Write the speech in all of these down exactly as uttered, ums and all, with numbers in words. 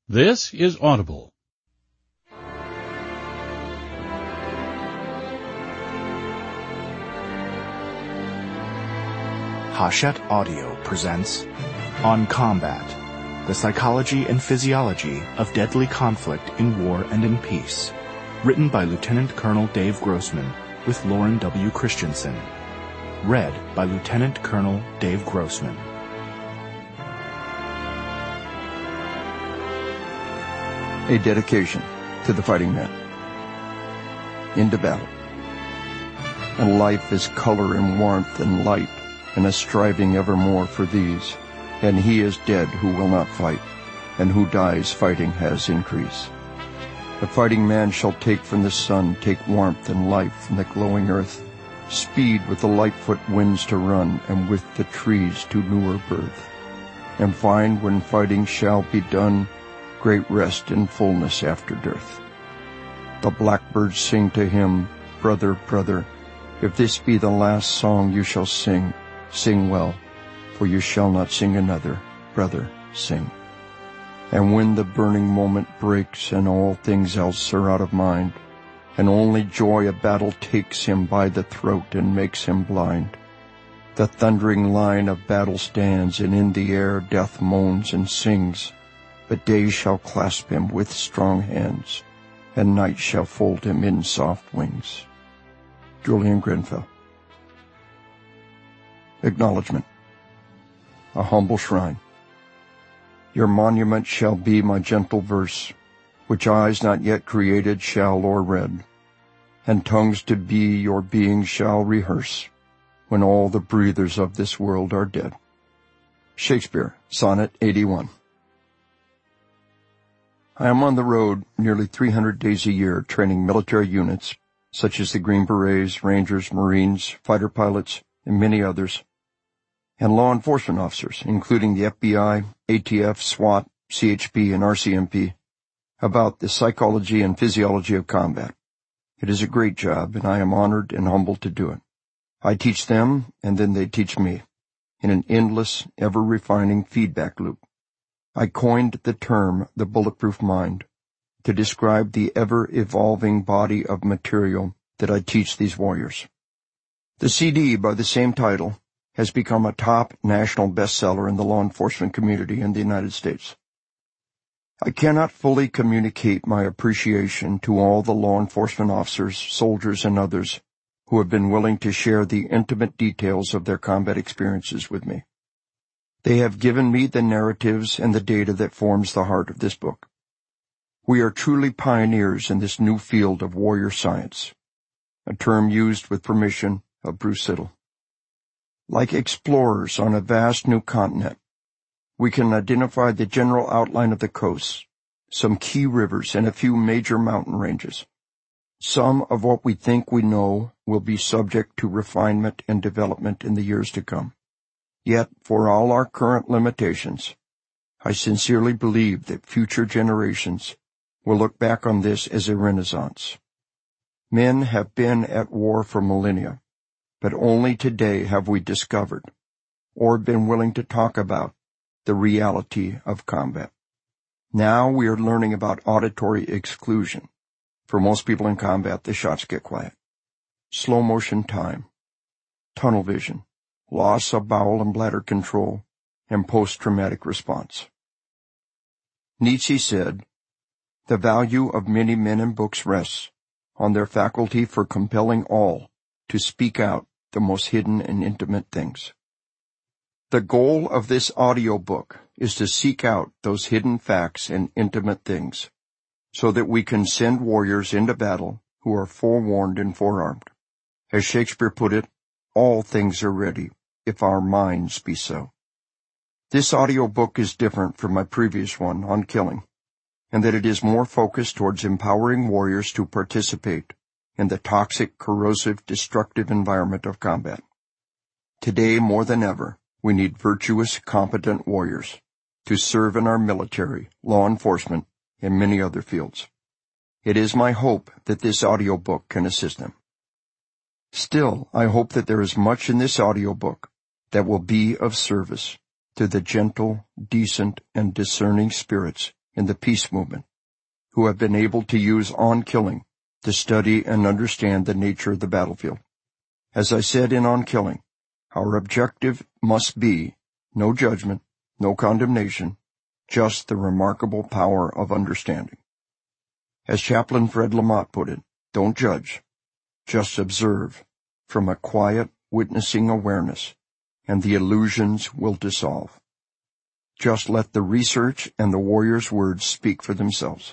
This is Audible. Hachette Audio presents On Combat, the Psychology and Physiology of Deadly Conflict in War and in Peace, written by Lieutenant Colonel Dave Grossman with Lauren W. Christensen. Read by Lieutenant Colonel Dave Grossman. A dedication to the fighting man. Into battle. And life is color and warmth and light, and a striving evermore for these. And he is dead who will not fight, and who dies fighting has increase. The fighting man shall take from the sun, take warmth and life from the glowing earth, speed with the lightfoot winds to run, and with the trees to newer birth, and find when fighting shall be done, great rest and fullness after dearth. The blackbirds sing to him, brother, brother, if this be the last song you shall sing, sing well, for you shall not sing another, brother, sing. And when the burning moment breaks and all things else are out of mind, and only joy of battle takes him by the throat and makes him blind, the thundering line of battle stands, and in the air death moans and sings, but day shall clasp him with strong hands, and night shall fold him in soft wings. Julian Grenfell. Acknowledgement. A humble shrine. Your monument shall be my gentle verse, which eyes not yet created shall or read, and tongues to be your being shall rehearse, when all the breathers of this world are dead. Shakespeare, Sonnet eighty-one. I am on the road nearly three hundred days a year training military units, such as the Green Berets, Rangers, Marines, fighter pilots, and many others, and law enforcement officers, including the F B I, A T F, SWAT, C H P, and R C M P, about the psychology and physiology of combat. It is a great job, and I am honored and humbled to do it. I teach them, and then they teach me, in an endless, ever-refining feedback loop. I coined the term the bulletproof mind to describe the ever-evolving body of material that I teach these warriors. The C D, by the same title, has become a top national bestseller in the law enforcement community in the United States. I cannot fully communicate my appreciation to all the law enforcement officers, soldiers, and others who have been willing to share the intimate details of their combat experiences with me. They have given me the narratives and the data that forms the heart of this book. We are truly pioneers in this new field of warrior science, a term used with permission of Bruce Siddle. Like explorers on a vast new continent, we can identify the general outline of the coasts, some key rivers, and a few major mountain ranges. Some of what we think we know will be subject to refinement and development in the years to come. Yet, for all our current limitations, I sincerely believe that future generations will look back on this as a renaissance. Men have been at war for millennia, but only today have we discovered, or been willing to talk about, the reality of combat. Now we are learning about auditory exclusion. For most people in combat, the shots get quiet. Slow motion time, tunnel vision, loss of bowel and bladder control, and post-traumatic response. Nietzsche said, "The value of many men and books rests on their faculty for compelling all to speak out the most hidden and intimate things." The goal of this audio book is to seek out those hidden facts and intimate things, so that we can send warriors into battle who are forewarned and forearmed. As Shakespeare put it, all things are ready, if our minds be so. This audio book is different from my previous one on killing, in that it is more focused towards empowering warriors to participate in the toxic, corrosive, destructive environment of combat. Today, more than ever, we need virtuous, competent warriors to serve in our military, law enforcement, and many other fields. It is my hope that this audio book can assist them. Still, I hope that there is much in this audio book that will be of service to the gentle, decent, and discerning spirits in the peace movement, who have been able to use On Killing to study and understand the nature of the battlefield. As I said in On Killing, our objective must be no judgment, no condemnation, just the remarkable power of understanding. As Chaplain Fred Lamott put it, don't judge, just observe from a quiet, witnessing awareness, and the illusions will dissolve. Just let the research and the warrior's words speak for themselves.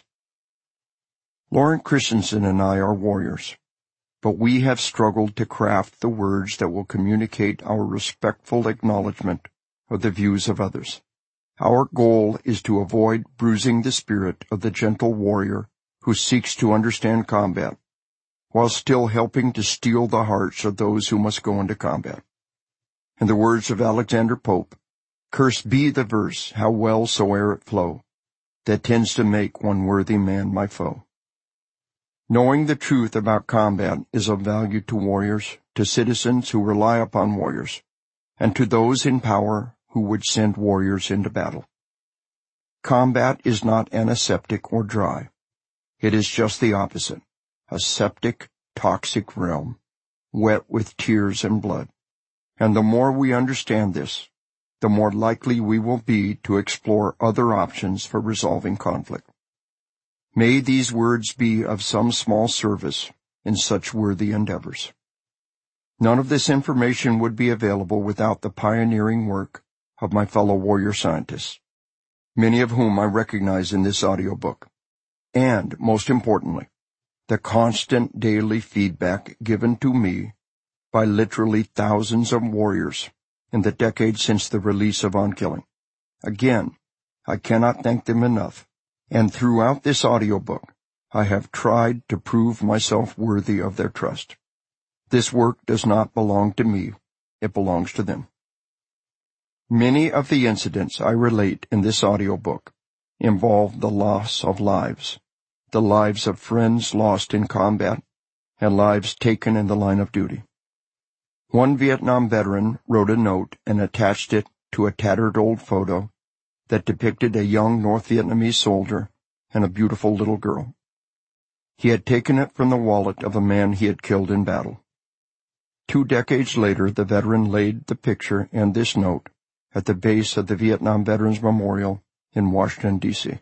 Lauren Christensen and I are warriors, but we have struggled to craft the words that will communicate our respectful acknowledgement of the views of others. Our goal is to avoid bruising the spirit of the gentle warrior who seeks to understand combat, while still helping to steel the hearts of those who must go into combat. In the words of Alexander Pope, "Cursed be the verse, how well soe'er it flow, that tends to make one worthy man my foe." Knowing the truth about combat is of value to warriors, to citizens who rely upon warriors, and to those in power who would send warriors into battle. Combat is not antiseptic or dry. It is just the opposite, a septic, toxic realm, wet with tears and blood. And the more we understand this, the more likely we will be to explore other options for resolving conflict. May these words be of some small service in such worthy endeavors. None of this information would be available without the pioneering work of my fellow warrior scientists, many of whom I recognize in this audiobook, and, most importantly, the constant daily feedback given to me by literally thousands of warriors in the decades since the release of On Killing. Again, I cannot thank them enough, and throughout this audiobook, I have tried to prove myself worthy of their trust. This work does not belong to me, it belongs to them. Many of the incidents I relate in this audiobook involve the loss of lives, the lives of friends lost in combat, and lives taken in the line of duty. One Vietnam veteran wrote a note and attached it to a tattered old photo that depicted a young North Vietnamese soldier and a beautiful little girl. He had taken it from the wallet of a man he had killed in battle. Two decades later, the veteran laid the picture and this note at the base of the Vietnam Veterans Memorial in Washington, D C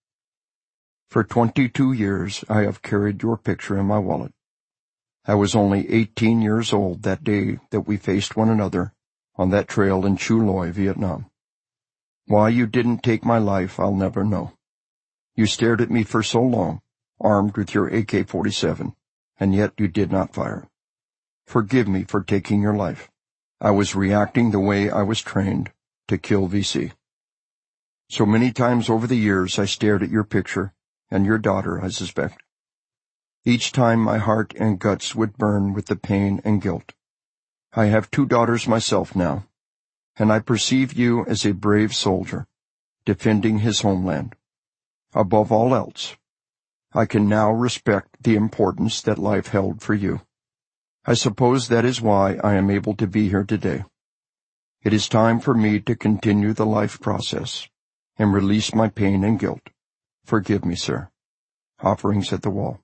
For twenty-two years, I have carried your picture in my wallet. I was only eighteen years old that day that we faced one another on that trail in Chu Loy, Vietnam. Why you didn't take my life, I'll never know. You stared at me for so long, armed with your A K forty-seven, and yet you did not fire. Forgive me for taking your life. I was reacting the way I was trained to kill V C. So many times over the years I stared at your picture, and your daughter, I suspect. Each time my heart and guts would burn with the pain and guilt. I have two daughters myself now, and I perceive you as a brave soldier, defending his homeland. Above all else, I can now respect the importance that life held for you. I suppose that is why I am able to be here today. It is time for me to continue the life process and release my pain and guilt. Forgive me, sir. Offerings at the wall.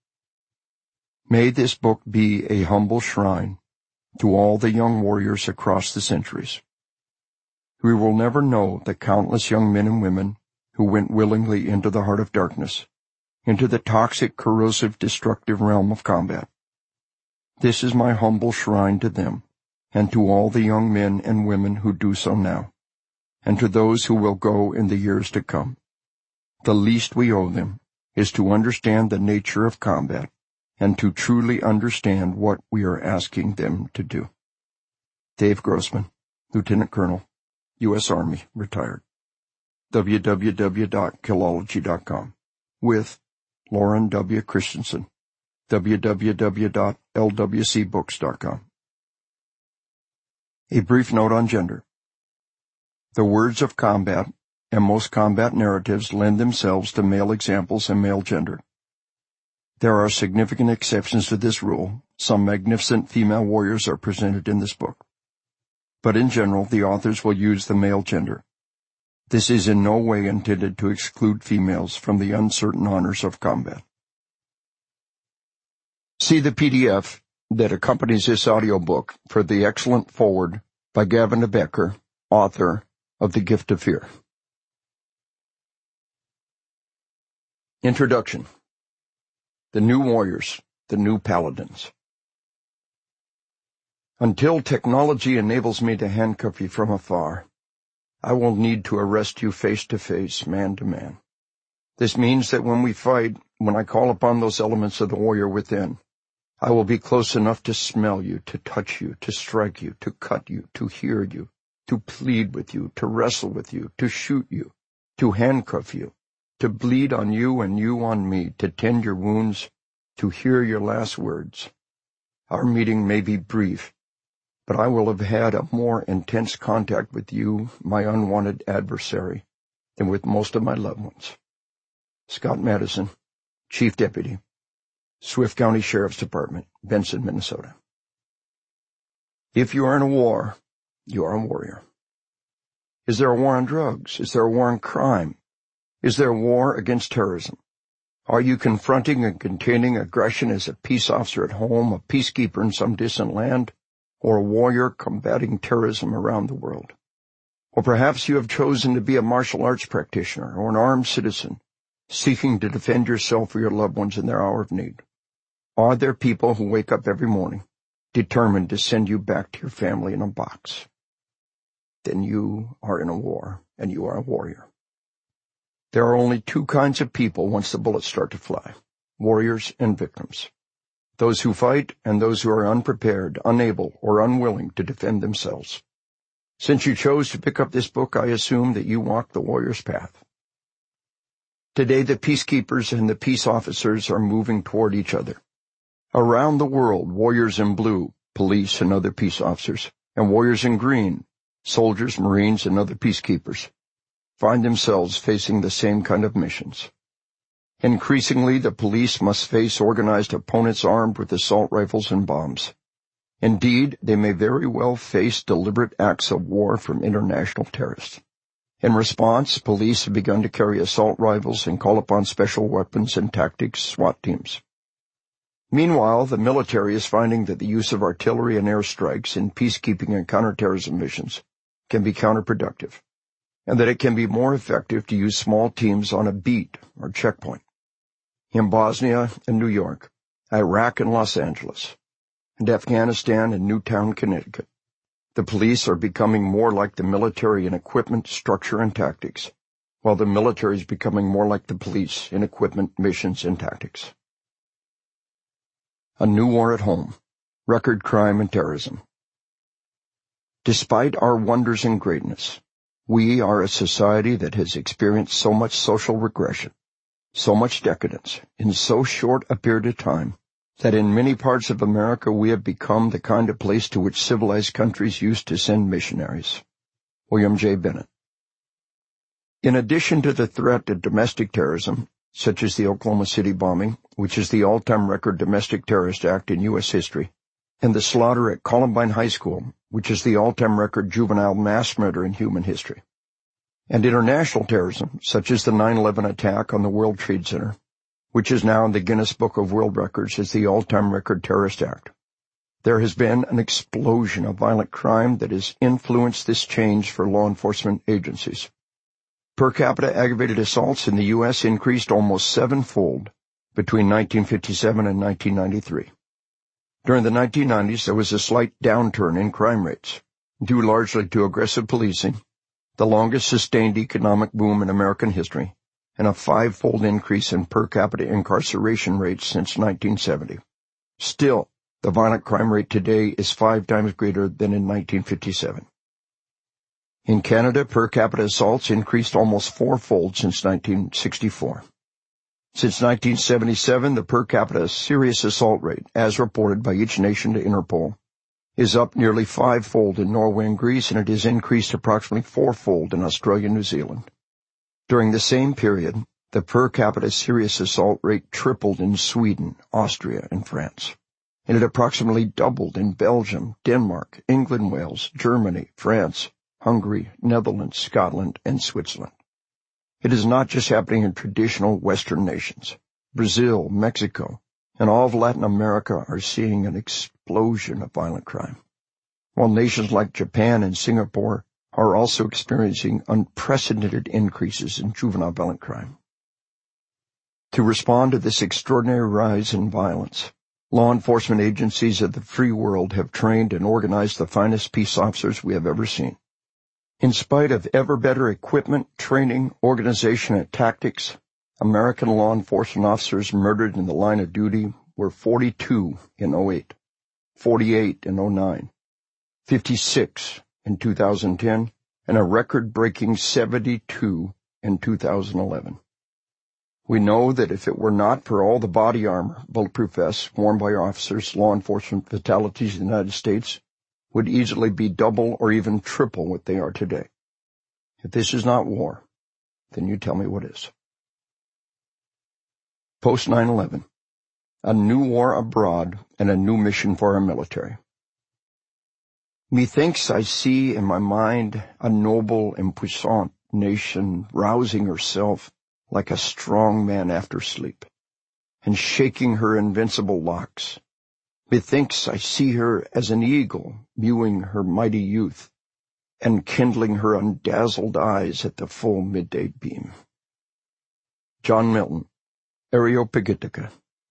May this book be a humble shrine to all the young warriors across the centuries. We will never know the countless young men and women who went willingly into the heart of darkness, into the toxic, corrosive, destructive realm of combat. This is my humble shrine to them, and to all the young men and women who do so now, and to those who will go in the years to come. The least we owe them is to understand the nature of combat, and to truly understand what we are asking them to do. Dave Grossman, Lieutenant Colonel, U S Army, retired. w w w dot killology dot com. With Lauren W. Christensen, w w w dot l w c books dot com. A brief note on gender. The words of combat and most combat narratives lend themselves to male examples and male gender. There are significant exceptions to this rule. Some magnificent female warriors are presented in this book. But in general, the authors will use the male gender. This is in no way intended to exclude females from the uncertain honors of combat. See the P D F that accompanies this audiobook for the excellent foreword by Gavin de Becker, author of The Gift of Fear. Introduction. The New Warriors, the New Paladins. Until technology enables me to handcuff you from afar, I will need to arrest you face to face, man to man. This means that when we fight, when I call upon those elements of the warrior within, I will be close enough to smell you, to touch you, to strike you, to cut you, to hear you, to plead with you, to wrestle with you, to shoot you, to handcuff you, to bleed on you and you on me, to tend your wounds, to hear your last words. Our meeting may be brief, but I will have had a more intense contact with you, my unwanted adversary, than with most of my loved ones. Scott Madison, Chief Deputy, Swift County Sheriff's Department, Benson, Minnesota. If you are in a war, you are a warrior. Is there a war on drugs? Is there a war on crime? Is there a war against terrorism? Are you confronting and containing aggression as a peace officer at home, a peacekeeper in some distant land, or a warrior combating terrorism around the world? Or perhaps you have chosen to be a martial arts practitioner or an armed citizen, seeking to defend yourself or your loved ones in their hour of need. Are there people who wake up every morning determined to send you back to your family in a box? Then you are in a war, and you are a warrior. There are only two kinds of people once the bullets start to fly, warriors and victims. Those who fight and those who are unprepared, unable, or unwilling to defend themselves. Since you chose to pick up this book, I assume that you walk the warrior's path. Today, the peacekeepers and the peace officers are moving toward each other. Around the world, warriors in blue, police and other peace officers, and warriors in green, soldiers, Marines, and other peacekeepers, find themselves facing the same kind of missions. Increasingly, the police must face organized opponents armed with assault rifles and bombs. Indeed, they may very well face deliberate acts of war from international terrorists. In response, police have begun to carry assault rifles and call upon special weapons and tactics SWAT teams. Meanwhile, the military is finding that the use of artillery and airstrikes in peacekeeping and counterterrorism missions can be counterproductive, and that it can be more effective to use small teams on a beat or checkpoint. In Bosnia and New York, Iraq and Los Angeles, and Afghanistan and Newtown, Connecticut, the police are becoming more like the military in equipment, structure, and tactics, while the military is becoming more like the police in equipment, missions, and tactics. A new war at home, record crime and terrorism. Despite our wonders and greatness, we are a society that has experienced so much social regression, so much decadence, in so short a period of time, that in many parts of America we have become the kind of place to which civilized countries used to send missionaries. William J. Bennett. In addition to the threat of domestic terrorism, such as the Oklahoma City bombing, which is the all-time record domestic terrorist act in U S history, and the slaughter at Columbine High School, which is the all-time record juvenile mass murder in human history, and international terrorism, such as the nine eleven attack on the World Trade Center, which is now in the Guinness Book of World Records as the all-time record terrorist act. There has been an explosion of violent crime that has influenced this change for law enforcement agencies. Per capita aggravated assaults in the U S increased almost sevenfold between nineteen fifty-seven and nineteen ninety-three. During the nineteen nineties, there was a slight downturn in crime rates, due largely to aggressive policing, the longest sustained economic boom in American history, and a five-fold increase in per capita incarceration rates since nineteen seventy. Still, the violent crime rate today is five times greater than in nineteen fifty-seven. In Canada, per capita assaults increased almost fourfold since nineteen sixty-four. Since nineteen seventy-seven, the per capita serious assault rate, as reported by each nation to Interpol, is up nearly fivefold in Norway and Greece, and it has increased approximately fourfold in Australia and New Zealand. During the same period, the per capita serious assault rate tripled in Sweden, Austria, and France, and it approximately doubled in Belgium, Denmark, England, Wales, Germany, France, Hungary, Netherlands, Scotland, and Switzerland. It is not just happening in traditional Western nations. Brazil, Mexico, and all of Latin America are seeing an explosion of violent crime, while nations like Japan and Singapore are also experiencing unprecedented increases in juvenile violent crime. To respond to this extraordinary rise in violence, law enforcement agencies of the free world have trained and organized the finest peace officers we have ever seen. In spite of ever better equipment, training, organization, and tactics, American law enforcement officers murdered in the line of duty were forty-two in oh eight, forty-eight in oh nine, fifty-six in two thousand ten, and a record-breaking seventy-two in two thousand eleven. We know that if it were not for all the body armor, bulletproof vests worn by officers, law enforcement fatalities in the United States would easily be double or even triple what they are today. If this is not war, then you tell me what is. Post nine eleven, a new war abroad and a new mission for our military. Methinks I see in my mind a noble and puissant nation rousing herself like a strong man after sleep, and shaking her invincible locks. Methinks I see her as an eagle viewing her mighty youth, and kindling her undazzled eyes at the full midday beam. John Milton, Areopagitica.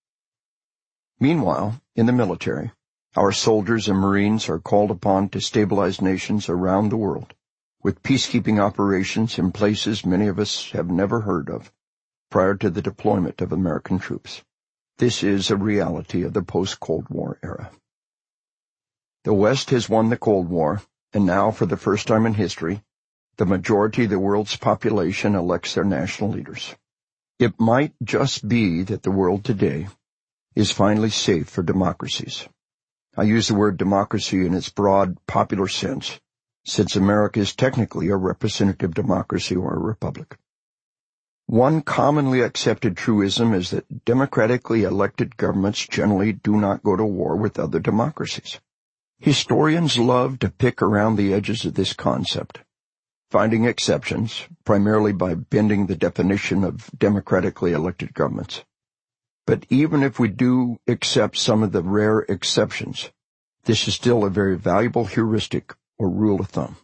Meanwhile, in the military, our soldiers and Marines are called upon to stabilize nations around the world, with peacekeeping operations in places many of us have never heard of prior to the deployment of American troops. This is a reality of the post-Cold War era. The West has won the Cold War, and now, for the first time in history, the majority of the world's population elects their national leaders. It might just be that the world today is finally safe for democracies. I use the word democracy in its broad, popular sense, since America is technically a representative democracy or a republic. One commonly accepted truism is that democratically elected governments generally do not go to war with other democracies. Historians love to pick around the edges of this concept, finding exceptions, primarily by bending the definition of democratically elected governments. But even if we do accept some of the rare exceptions, this is still a very valuable heuristic or rule of thumb.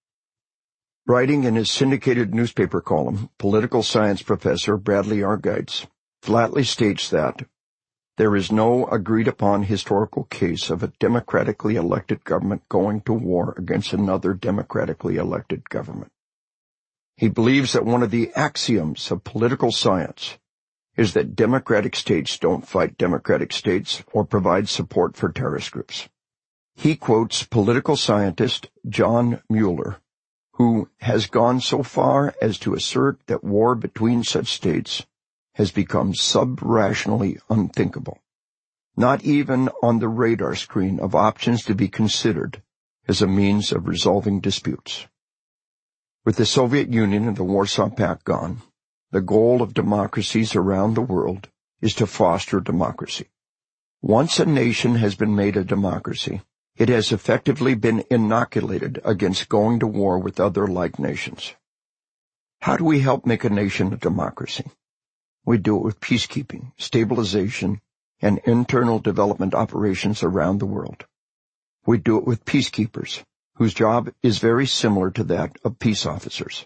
Writing in his syndicated newspaper column, political science professor Bradley Argytes flatly states that there is no agreed-upon historical case of a democratically elected government going to war against another democratically elected government. He believes that one of the axioms of political science is that democratic states don't fight democratic states or provide support for terrorist groups. He quotes political scientist John Mueller, who has gone so far as to assert that war between such states has become sub-rationally unthinkable, not even on the radar screen of options to be considered as a means of resolving disputes. With the Soviet Union and the Warsaw Pact gone, the goal of democracies around the world is to foster democracy. Once a nation has been made a democracy, it has effectively been inoculated against going to war with other like nations. How do we help make a nation a democracy? We do it with peacekeeping, stabilization, and internal development operations around the world. We do it with peacekeepers, whose job is very similar to that of peace officers.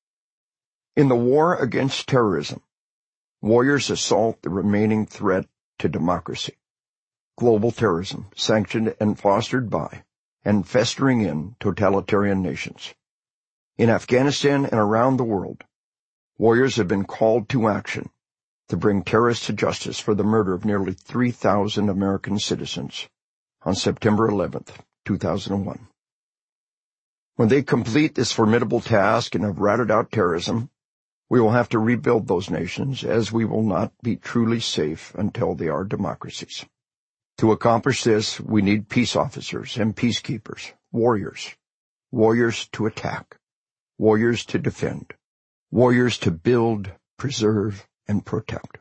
In the war against terrorism, warriors assault the remaining threat to democracy. Global terrorism, sanctioned and fostered by, and festering in totalitarian nations. In Afghanistan and around the world, warriors have been called to action to bring terrorists to justice for the murder of nearly three thousand American citizens on September eleventh, two thousand one. When they complete this formidable task and have routed out terrorism, we will have to rebuild those nations, as we will not be truly safe until they are democracies. To accomplish this, we need peace officers and peacekeepers, warriors, warriors to attack, warriors to defend, warriors to build, preserve, and protect.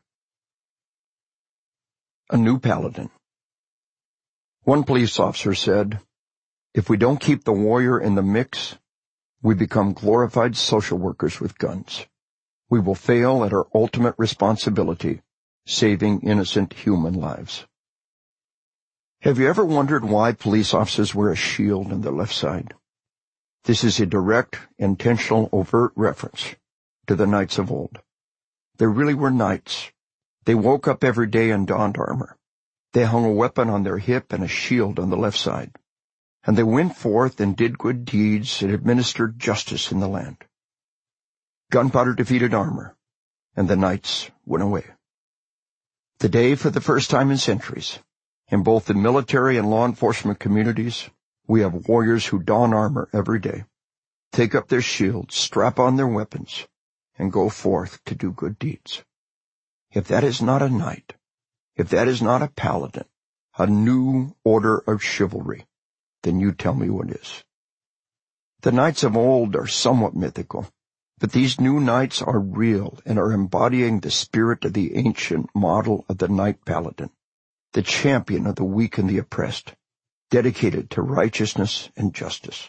A new paladin. One police officer said, "If we don't keep the warrior in the mix, We become glorified social workers with guns. We will fail at our ultimate responsibility, saving innocent human lives. Have you ever wondered why police officers wear a shield on their left side? This is a direct, intentional, overt reference to the knights of old. They really were knights. They woke up every day and donned armor. They hung a weapon on their hip and a shield on the left side. And they went forth and did good deeds and administered justice in the land. Gunpowder defeated armor, and the knights went away. Today, for the first time in centuries, in both the military and law enforcement communities, we have warriors who don armor every day, take up their shields, strap on their weapons, and go forth to do good deeds. If that is not a knight, if that is not a paladin, a new order of chivalry, then you tell me what is. The knights of old are somewhat mythical, but these new knights are real and are embodying the spirit of the ancient model of the knight paladin, the champion of the weak and the oppressed, dedicated to righteousness and justice.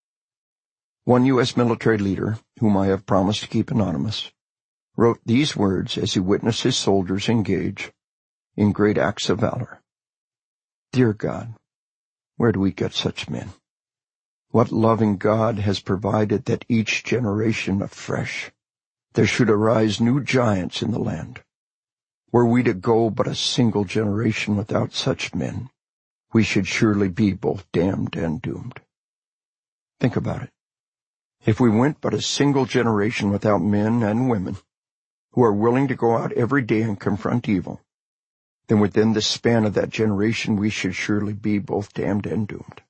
One U S military leader, whom I have promised to keep anonymous, wrote these words as he witnessed his soldiers engage in great acts of valor. Dear God, where do we get such men? What loving God has provided that each generation afresh there should arise new giants in the land. Were we to go but a single generation without such men, we should surely be both damned and doomed. Think about it. If we went but a single generation without men and women who are willing to go out every day and confront evil, then within the span of that generation we should surely be both damned and doomed.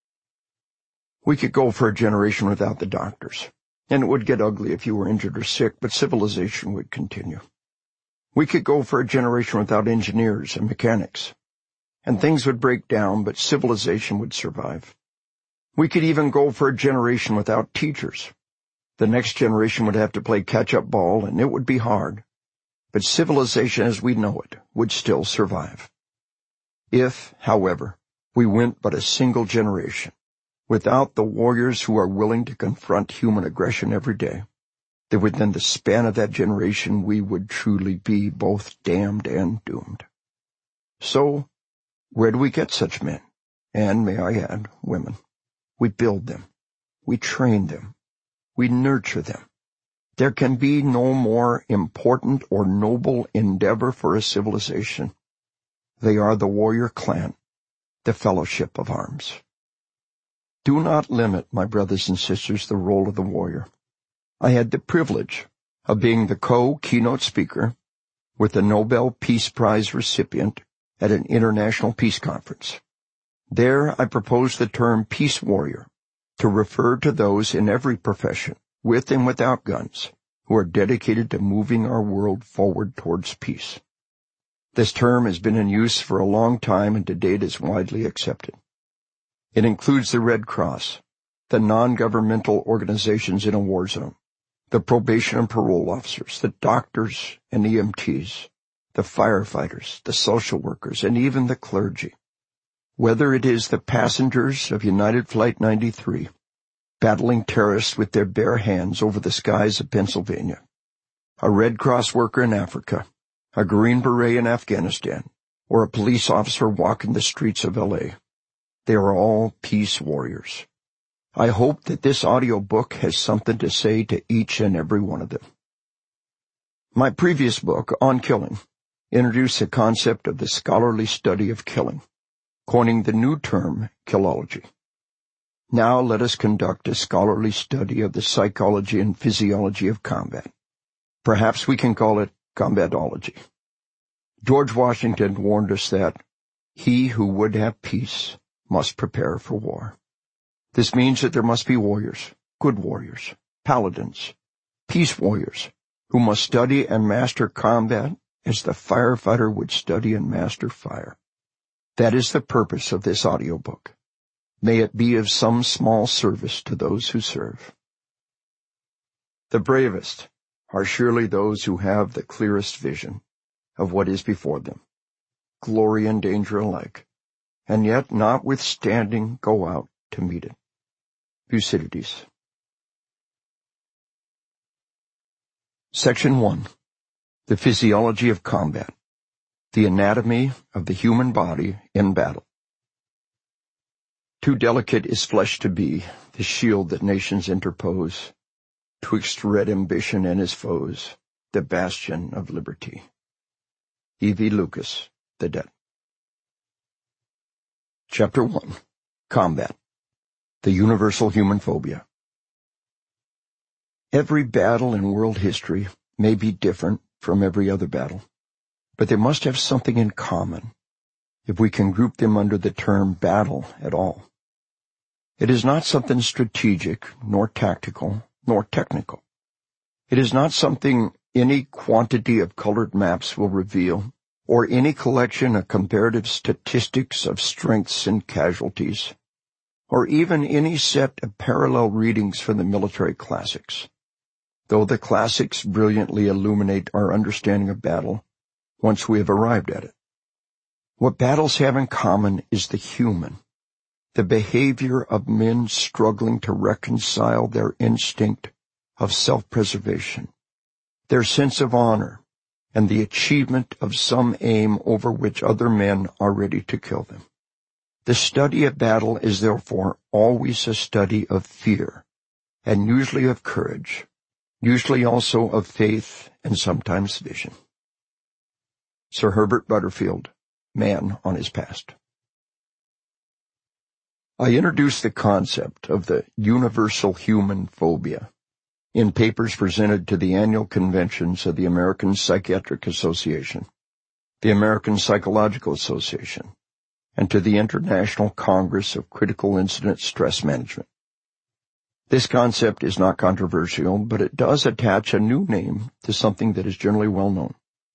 We could go for a generation without the doctors, and it would get ugly if you were injured or sick, but civilization would continue. We could go for a generation without engineers and mechanics, and things would break down, but civilization would survive. We could even go for a generation without teachers. The next generation would have to play catch-up ball, and it would be hard. But civilization as we know it would still survive. If, however, we went but a single generation, without the warriors who are willing to confront human aggression every day, then within the span of that generation we would truly be both damned and doomed. So, where do we get such men? And, may I add, women? We build them. We train them. We nurture them. There can be no more important or noble endeavor for a civilization. They are the warrior clan, the fellowship of arms. Do not limit, my brothers and sisters, the role of the warrior. I had the privilege of being the co-keynote speaker with the Nobel Peace Prize recipient at an international peace conference. There I proposed the term peace warrior to refer to those in every profession, with and without guns, who are dedicated to moving our world forward towards peace. This term has been in use for a long time and to date is widely accepted. It includes the Red Cross, the non-governmental organizations in a war zone, the probation and parole officers, the doctors and E M Ts, the firefighters, the social workers, and even the clergy. Whether it is the passengers of United Flight ninety-three, battling terrorists with their bare hands over the skies of Pennsylvania, a Red Cross worker in Africa, a Green Beret in Afghanistan, or a police officer walking the streets of L A, they are all peace warriors. I hope that this audio book has something to say to each and every one of them. My previous book, On Killing, introduced the concept of the scholarly study of killing, coining the new term, killology. Now let us conduct a scholarly study of the psychology and physiology of combat. Perhaps we can call it combatology. George Washington warned us that he who would have peace must prepare for war. This means that there must be warriors, good warriors, paladins, peace warriors, who must study and master combat as the firefighter would study and master fire. That is the purpose of this audiobook. May it be of some small service to those who serve. The bravest are surely those who have the clearest vision of what is before them, glory and danger alike, and yet notwithstanding go out to meet it. Thucydides. Section one. The Physiology of Combat. The Anatomy of the Human Body in Battle. Too delicate is flesh to be, the shield that nations interpose, twixt red ambition and his foes, the bastion of liberty. E V Lucas, The Debt. Chapter one. Combat. The Universal Human Phobia. Every battle in world history may be different from every other battle, but they must have something in common, if we can group them under the term battle at all. It is not something strategic, nor tactical, nor technical. It is not something any quantity of colored maps will reveal, or any collection of comparative statistics of strengths and casualties, or even any set of parallel readings from the military classics, though the classics brilliantly illuminate our understanding of battle once we have arrived at it. What battles have in common is the human, the behavior of men struggling to reconcile their instinct of self-preservation, their sense of honor, and the achievement of some aim over which other men are ready to kill them. The study of battle is therefore always a study of fear, and usually of courage, usually also of faith and sometimes vision. Sir Herbert Butterfield, Man on His Past. I introduced the concept of the universal human phobia in papers presented to the annual conventions of the American Psychiatric Association, the American Psychological Association, and to the International Congress of Critical Incident Stress Management. This concept is not controversial, but it does attach a new name to something that is generally well known.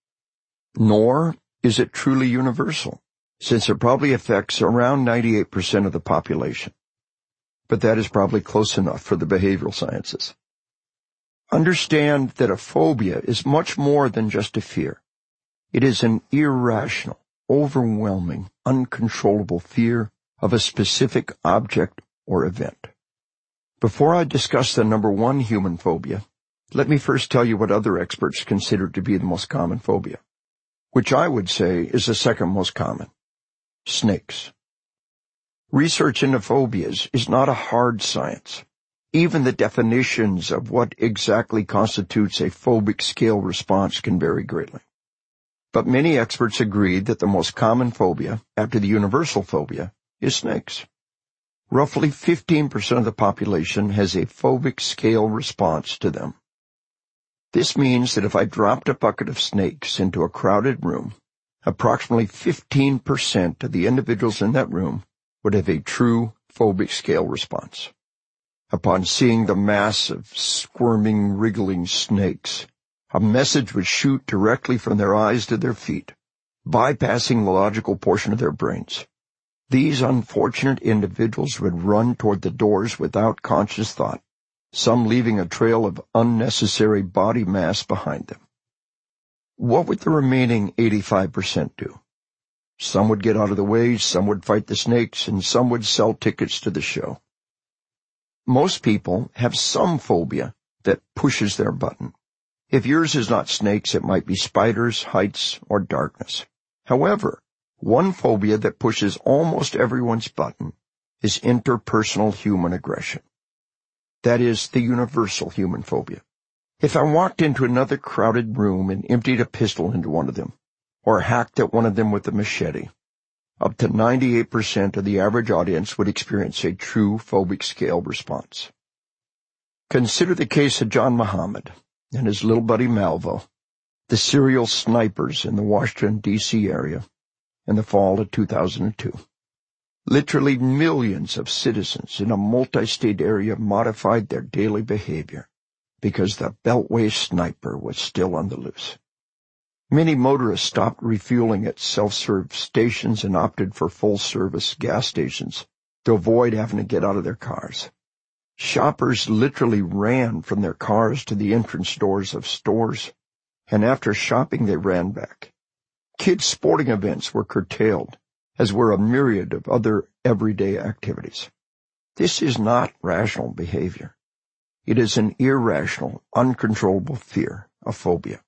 Nor is it truly universal, since it probably affects around ninety-eight percent of the population. But that is probably close enough for the behavioral sciences. Understand that a phobia is much more than just a fear. It is an irrational, overwhelming, uncontrollable fear of a specific object or event. Before I discuss the number one human phobia, let me first tell you what other experts consider to be the most common phobia, which I would say is the second most common: snakes. Research into phobias is not a hard science. Even the definitions of what exactly constitutes a phobic scale response can vary greatly. But many experts agree that the most common phobia, after the universal phobia, is snakes. Roughly fifteen percent of the population has a phobic scale response to them. This means that if I dropped a bucket of snakes into a crowded room, approximately fifteen percent of the individuals in that room would have a true phobic scale response. Upon seeing the mass of squirming, wriggling snakes, a message would shoot directly from their eyes to their feet, bypassing the logical portion of their brains. These unfortunate individuals would run toward the doors without conscious thought, some leaving a trail of unnecessary body mass behind them. What would the remaining eighty-five percent do? Some would get out of the way, some would fight the snakes, and some would sell tickets to the show. Most people have some phobia that pushes their button. If yours is not snakes, it might be spiders, heights, or darkness. However, one phobia that pushes almost everyone's button is interpersonal human aggression. That is the universal human phobia. If I walked into another crowded room and emptied a pistol into one of them, or hacked at one of them with a machete, up to ninety-eight percent of the average audience would experience a true phobic scale response. Consider the case of John Muhammad and his little buddy Malvo, the serial snipers in the Washington, D C area in the fall of two thousand two. Literally millions of citizens in a multi-state area modified their daily behavior because the Beltway sniper was still on the loose. Many motorists stopped refueling at self-serve stations and opted for full-service gas stations to avoid having to get out of their cars. Shoppers literally ran from their cars to the entrance doors of stores, and after shopping they ran back. Kids' sporting events were curtailed, as were a myriad of other everyday activities. This is not rational behavior. It is an irrational, uncontrollable fear a phobia.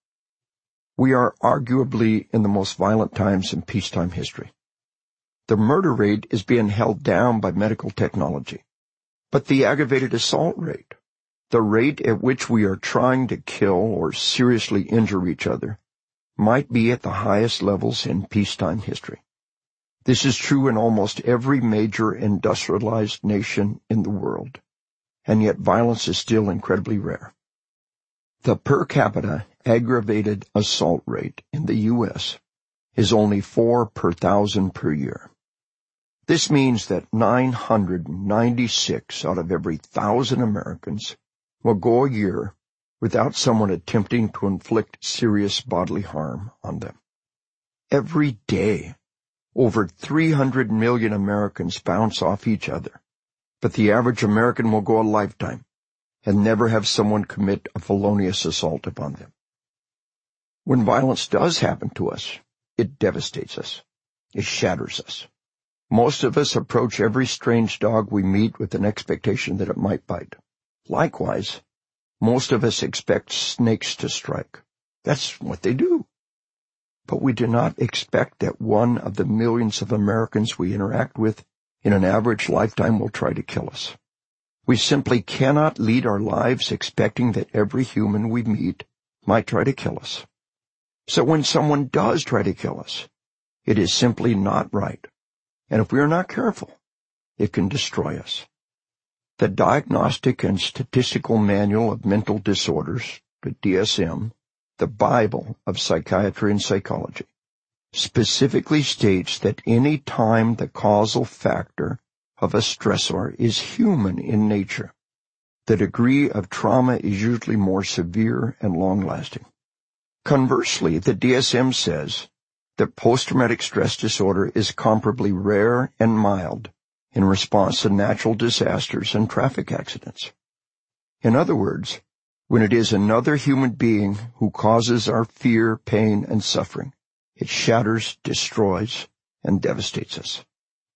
We are arguably in the most violent times in peacetime history. The murder rate is being held down by medical technology, but the aggravated assault rate, the rate at which we are trying to kill or seriously injure each other, might be at the highest levels in peacetime history. This is true in almost every major industrialized nation in the world, and yet violence is still incredibly rare. The per capita aggravated assault rate in the U S is only four per thousand per year. This means that nine hundred ninety-six out of every thousand Americans will go a year without someone attempting to inflict serious bodily harm on them. Every day, over three hundred million Americans bounce off each other, but the average American will go a lifetime and never have someone commit a felonious assault upon them. When violence does happen to us, it devastates us. It shatters us. Most of us approach every strange dog we meet with an expectation that it might bite. Likewise, most of us expect snakes to strike. That's what they do. But we do not expect that one of the millions of Americans we interact with in an average lifetime will try to kill us. We simply cannot lead our lives expecting that every human we meet might try to kill us. So when someone does try to kill us, it is simply not right. And if we are not careful, it can destroy us. The Diagnostic and Statistical Manual of Mental Disorders, the D S M, the Bible of psychiatry and psychology, specifically states that any time the causal factor of a stressor is human in nature, the degree of trauma is usually more severe and long-lasting. Conversely, the D S M says that post-traumatic stress disorder is comparably rare and mild in response to natural disasters and traffic accidents. In other words, when it is another human being who causes our fear, pain, and suffering, it shatters, destroys, and devastates us.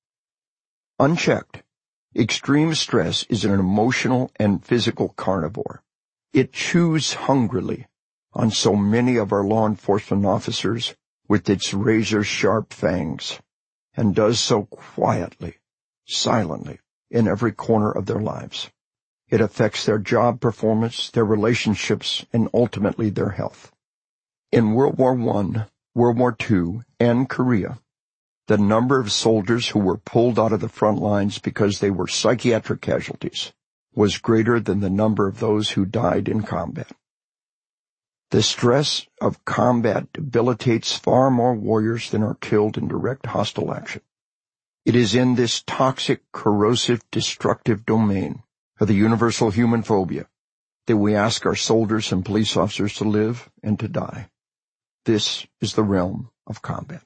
Unchecked, extreme stress is an emotional and physical carnivore. It chews hungrily on so many of our law enforcement officers with its razor-sharp fangs, and does so quietly, silently, in every corner of their lives. It affects their job performance, their relationships, and ultimately their health. In World War One, World War Two, and Korea, the number of soldiers who were pulled out of the front lines because they were psychiatric casualties was greater than the number of those who died in combat. The stress of combat debilitates far more warriors than are killed in direct hostile action. It is in this toxic, corrosive, destructive domain of the universal human phobia that we ask our soldiers and police officers to live and to die. This is the realm of combat.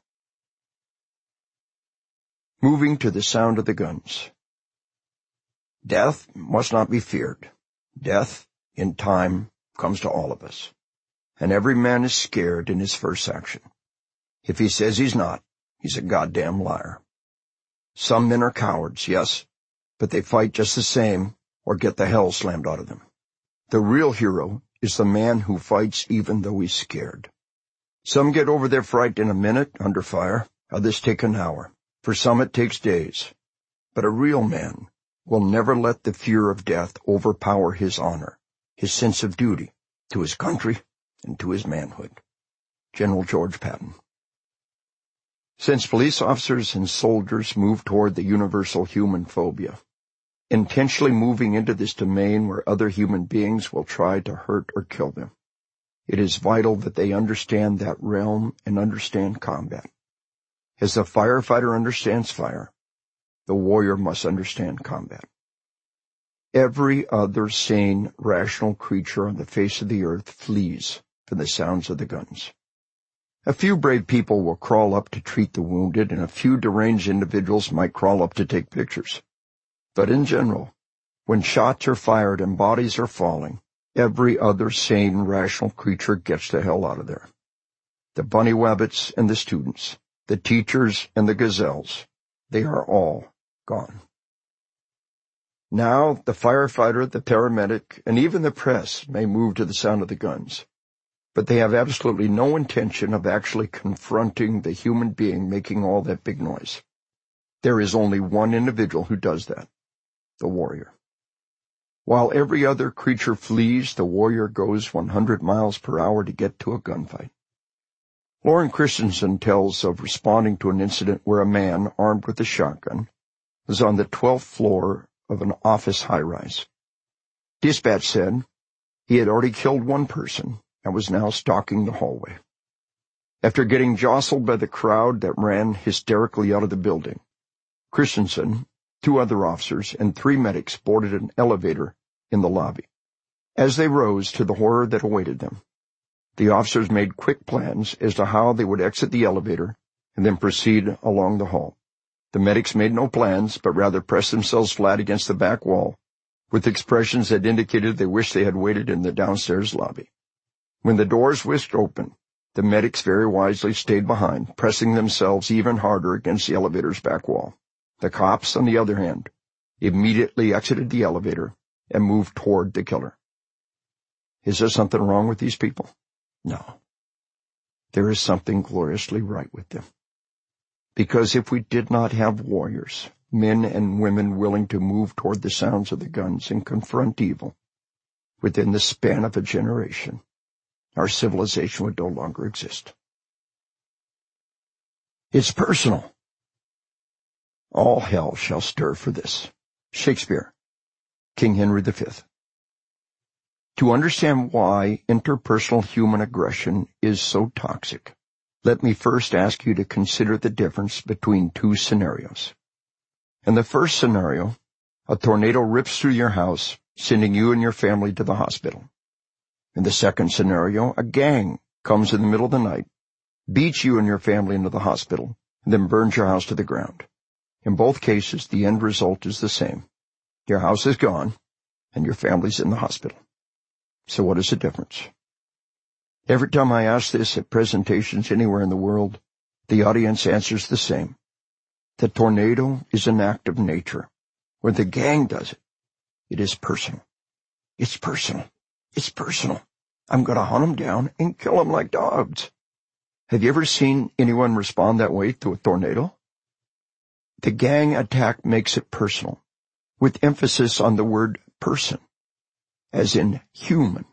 Moving to the sound of the guns. Death must not be feared. Death, in time, comes to all of us. And every man is scared in his first action. If he says he's not, he's a goddamn liar. Some men are cowards, yes, but they fight just the same or get the hell slammed out of them. The real hero is the man who fights even though he's scared. Some get over their fright in a minute under fire, others take an hour. For some it takes days. But a real man will never let the fear of death overpower his honor, his sense of duty to his country and to his manhood. General George Patton. Since police officers and soldiers move toward the universal human phobia, intentionally moving into this domain where other human beings will try to hurt or kill them, it is vital that they understand that realm and understand combat. As the firefighter understands fire, the warrior must understand combat. Every other sane, rational creature on the face of the earth flees from the sounds of the guns. A few brave people will crawl up to treat the wounded, and a few deranged individuals might crawl up to take pictures. But in general, when shots are fired and bodies are falling, every other sane, rational creature gets the hell out of there. The bunny rabbits and the students, the teachers and the gazelles, they are all gone. Now the firefighter, the paramedic, and even the press may move to the sound of the guns. but they have absolutely no intention of actually confronting the human being making all that big noise. There is only one individual who does that, the warrior. While every other creature flees, the warrior goes one hundred miles per hour to get to a gunfight. Lauren Christensen tells of responding to an incident where a man, armed with a shotgun, was on the twelfth floor of an office high-rise. Dispatch said he had already killed one person and was now stalking the hallway. After getting jostled by the crowd that ran hysterically out of the building, Christensen, two other officers, and three medics boarded an elevator in the lobby. As they rose to the horror that awaited them, the officers made quick plans as to how they would exit the elevator and then proceed along the hall. The medics made no plans, but rather pressed themselves flat against the back wall, with expressions that indicated they wished they had waited in the downstairs lobby. When the doors whisked open, the medics very wisely stayed behind, pressing themselves even harder against the elevator's back wall. The cops, on the other hand, immediately exited the elevator and moved toward the killer. Is there something wrong with these people? No. There is something gloriously right with them. Because if we did not have warriors, men and women willing to move toward the sounds of the guns and confront evil, within the span of a generation, our civilization would no longer exist. It's personal. All hell shall stir for this. Shakespeare, King Henry the Fifth. To understand why interpersonal human aggression is so toxic, let me first ask you to consider the difference between two scenarios. In the first scenario, a tornado rips through your house, sending you and your family to the hospital. In the second scenario, a gang comes in the middle of the night, beats you and your family into the hospital, and then burns your house to the ground. In both cases, the end result is the same. Your house is gone, and your family's in the hospital. So what is the difference? Every time I ask this at presentations anywhere in the world, the audience answers the same. The tornado is an act of nature. When the gang does it, it is personal. It's personal. It's personal. I'm going to hunt them down and kill them like dogs. Have you ever seen anyone respond that way to a tornado? The gang attack makes it personal, with emphasis on the word person, as in human.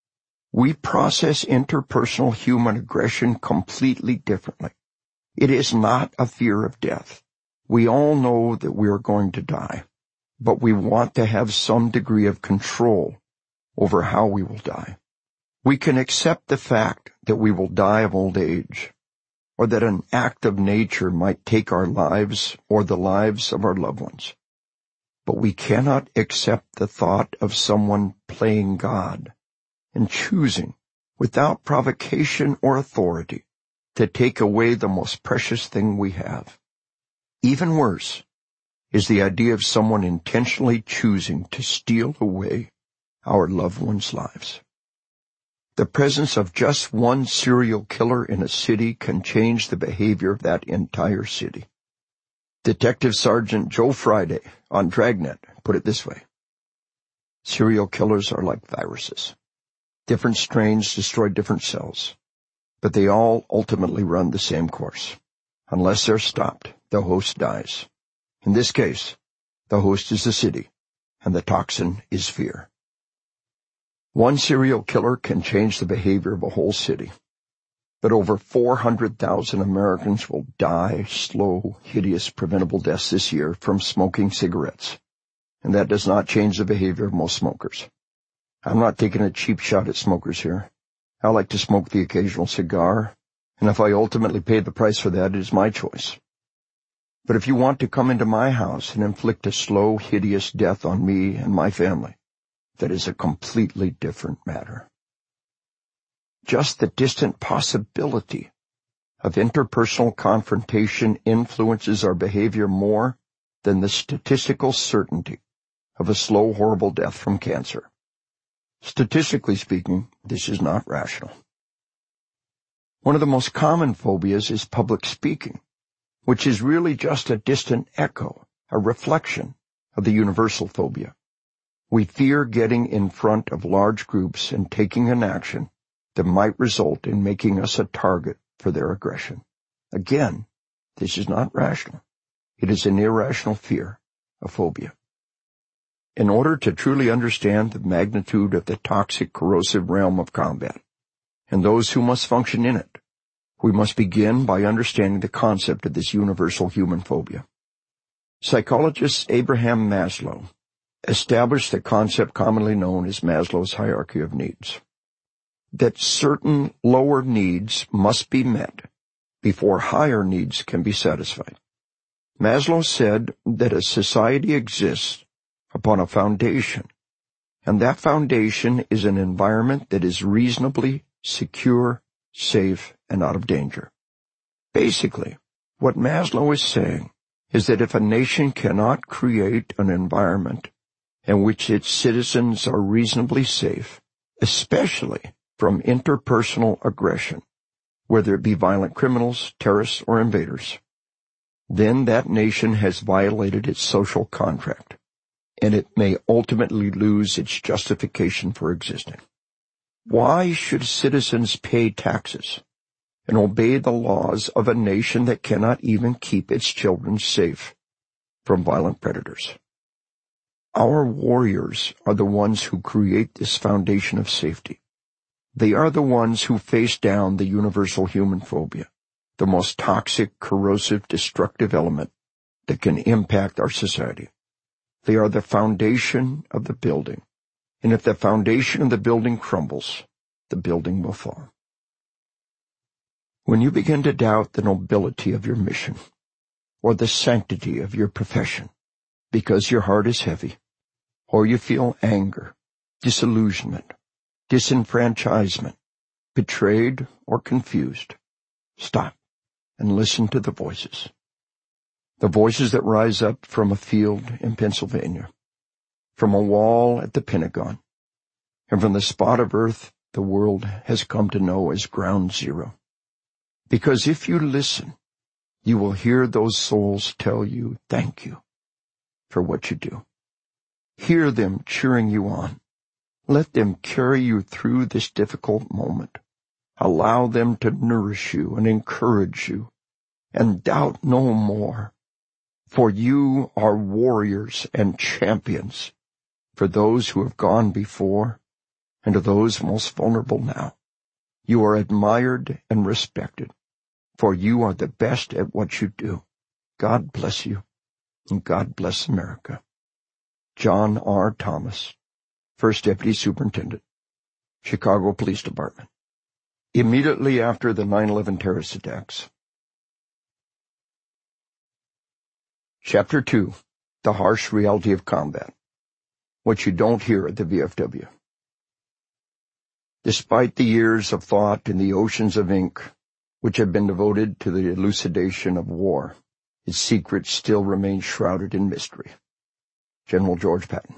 We process interpersonal human aggression completely differently. It is not a fear of death. We all know that we are going to die, but we want to have some degree of control over how we will die. We can accept the fact that we will die of old age, or that an act of nature might take our lives or the lives of our loved ones. But we cannot accept the thought of someone playing God and choosing, without provocation or authority, to take away the most precious thing we have. Even worse is the idea of someone intentionally choosing to steal away our loved ones' lives. The presence of just one serial killer in a city can change the behavior of that entire city. Detective Sergeant Joe Friday on Dragnet put it this way. Serial killers are like viruses. Different strains destroy different cells, but they all ultimately run the same course. Unless they're stopped, the host dies. In this case, the host is the city, and the toxin is fear. One serial killer can change the behavior of a whole city, but over four hundred thousand Americans will die slow, hideous, preventable deaths this year from smoking cigarettes, and that does not change the behavior of most smokers. I'm not taking a cheap shot at smokers here. I like to smoke the occasional cigar, and if I ultimately pay the price for that, it is my choice. But if you want to come into my house and inflict a slow, hideous death on me and my family, that is a completely different matter. Just the distant possibility of interpersonal confrontation influences our behavior more than the statistical certainty of a slow, horrible death from cancer. Statistically speaking, this is not rational. One of the most common phobias is public speaking, which is really just a distant echo, a reflection of the universal phobia. We fear getting in front of large groups and taking an action that might result in making us a target for their aggression. Again, this is not rational. It is an irrational fear, a phobia. In order to truly understand the magnitude of the toxic, corrosive realm of combat, and those who must function in it, we must begin by understanding the concept of this universal human phobia. Psychologist Abraham Maslow established the concept commonly known as Maslow's hierarchy of needs, that certain lower needs must be met before higher needs can be satisfied. Maslow said that a society exists upon a foundation, and that foundation is an environment that is reasonably secure, safe, and out of danger. Basically, what Maslow is saying is that if a nation cannot create an environment in which its citizens are reasonably safe, especially from interpersonal aggression, whether it be violent criminals, terrorists, or invaders, then that nation has violated its social contract, and it may ultimately lose its justification for existing. Why should citizens pay taxes and obey the laws of a nation that cannot even keep its children safe from violent predators? Our warriors are the ones who create this foundation of safety. They are the ones who face down the universal human phobia, the most toxic, corrosive, destructive element that can impact our society. They are the foundation of the building, and if the foundation of the building crumbles, the building will fall. When you begin to doubt the nobility of your mission, or the sanctity of your profession, because your heart is heavy, or you feel anger, disillusionment, disenfranchisement, betrayed, or confused, stop and listen to the voices. The voices that rise up from a field in Pennsylvania, from a wall at the Pentagon, and from the spot of earth the world has come to know as Ground Zero. Because if you listen, you will hear those souls tell you thank you for what you do. Hear them cheering you on. Let them carry you through this difficult moment. Allow them to nourish you and encourage you, and doubt no more, for you are warriors and champions for those who have gone before and to those most vulnerable now. You are admired and respected, for you are the best at what you do. God bless you, and God bless America. John R. Thomas, First Deputy Superintendent, Chicago Police Department. Immediately after the nine eleven terrorist attacks. Chapter two, The Harsh Reality of Combat. What you don't hear at the V F W. Despite the years of thought and the oceans of ink which have been devoted to the elucidation of war, its secrets still remain shrouded in mystery. General George Patton.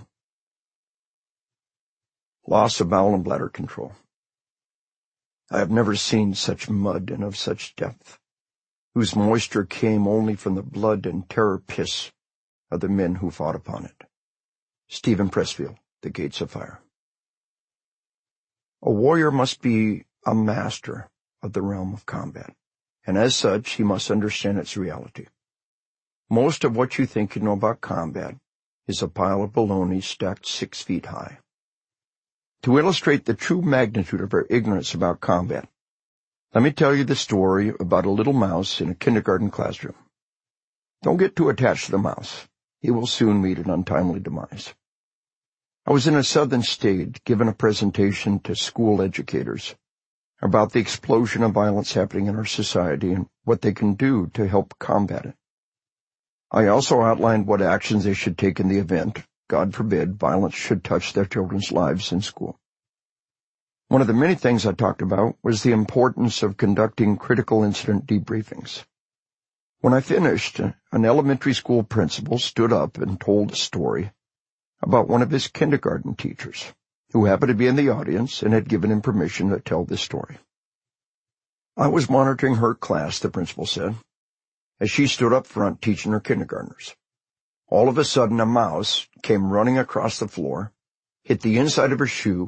Loss of bowel and bladder control. I have never seen such mud and of such depth, whose moisture came only from the blood and terror piss of the men who fought upon it. Stephen Pressfield, The Gates of Fire. A warrior must be a master of the realm of combat, and as such he must understand its reality. Most of what you think you know about combat is a pile of baloney stacked six feet high. To illustrate the true magnitude of our ignorance about combat, let me tell you the story about a little mouse in a kindergarten classroom. Don't get too attached to the mouse. He will soon meet an untimely demise. I was in a southern state giving a presentation to school educators about the explosion of violence happening in our society and what they can do to help combat it. I also outlined what actions they should take in the event, God forbid, violence should touch their children's lives in school. One of the many things I talked about was the importance of conducting critical incident debriefings. When I finished, an elementary school principal stood up and told a story about one of his kindergarten teachers, who happened to be in the audience and had given him permission to tell this story. I was monitoring her class, the principal said, as she stood up front teaching her kindergartners. All of a sudden, a mouse came running across the floor, hit the inside of her shoe,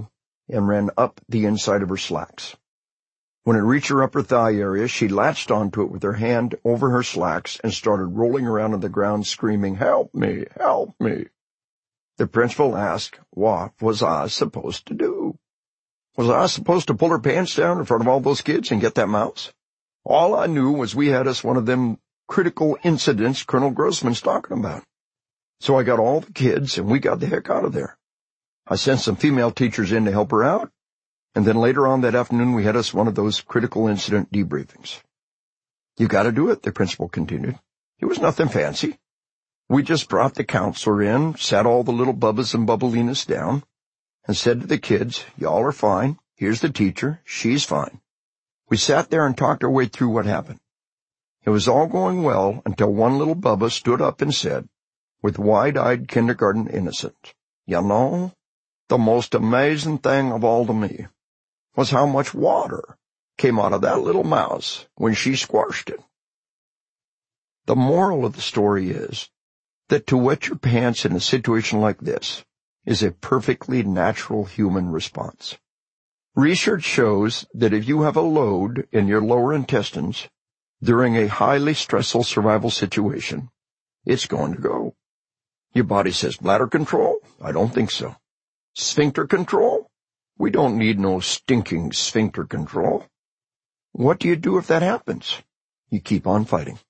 and ran up the inside of her slacks. When it reached her upper thigh area, she latched onto it with her hand over her slacks and started rolling around on the ground screaming, "Help me! Help me!" The principal asked, what was I supposed to do? Was I supposed to pull her pants down in front of all those kids and get that mouse? All I knew was we had us one of them critical incidents Colonel Grossman's talking about. So I got all the kids, and we got the heck out of there. I sent some female teachers in to help her out, and then later on that afternoon we had us one of those critical incident debriefings. You got to do it, the principal continued. It was nothing fancy. We just brought the counselor in, sat all the little Bubbas and Bubblinas down, and said to the kids, y'all are fine. Here's the teacher. She's fine. We sat there and talked our way through what happened. It was all going well until one little Bubba stood up and said, with wide-eyed kindergarten innocence, "You know, the most amazing thing of all to me was how much water came out of that little mouse when she squashed it." The moral of the story is that to wet your pants in a situation like this is a perfectly natural human response. Research shows that if you have a load in your lower intestines during a highly stressful survival situation, it's going to go. Your body says, bladder control? I don't think so. Sphincter control? We don't need no stinking sphincter control. What do you do if that happens? You keep on fighting.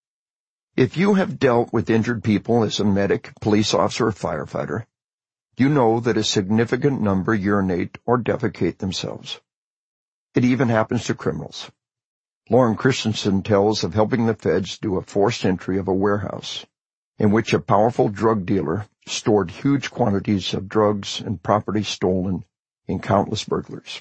If you have dealt with injured people as a medic, police officer, or firefighter, you know that a significant number urinate or defecate themselves. It even happens to criminals. Lauren Christensen tells of helping the feds do a forced entry of a warehouse in which a powerful drug dealer stored huge quantities of drugs and property stolen in countless burglaries.